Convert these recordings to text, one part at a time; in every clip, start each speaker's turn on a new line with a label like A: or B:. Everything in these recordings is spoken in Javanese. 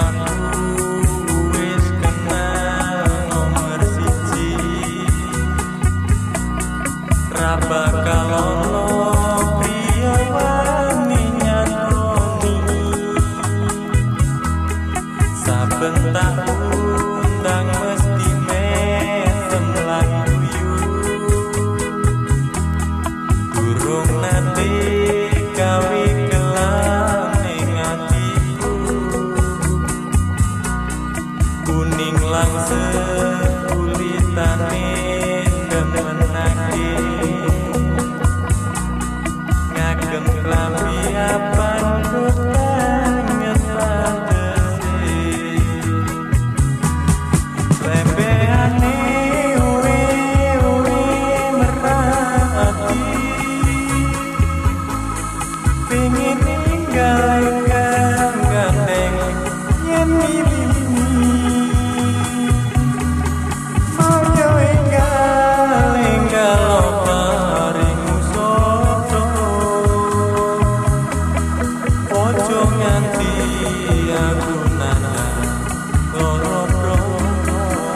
A: wis kenal nomor siji, ra bakal ono priya wani nyantoni. Saben tak undang mesti mesem lan guyu, durung nate gawe kelan ning atiku. Kuning langsung kulitane demenake, ngagem klambi apan kangen pantese. Lembeane uwe merati, pengin ninggal kang gandeng yen milini. Moyo enggal paring usoto, ojo nganti aku nandang loro prono.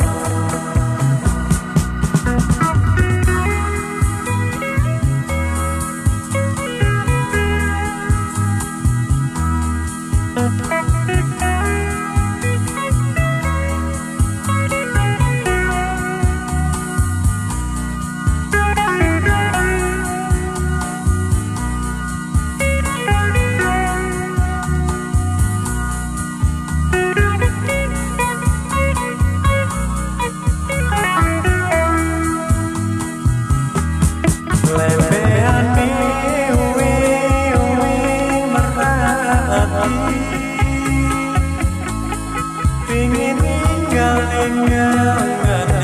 A: Lembeane uwe merati, pengin ninggal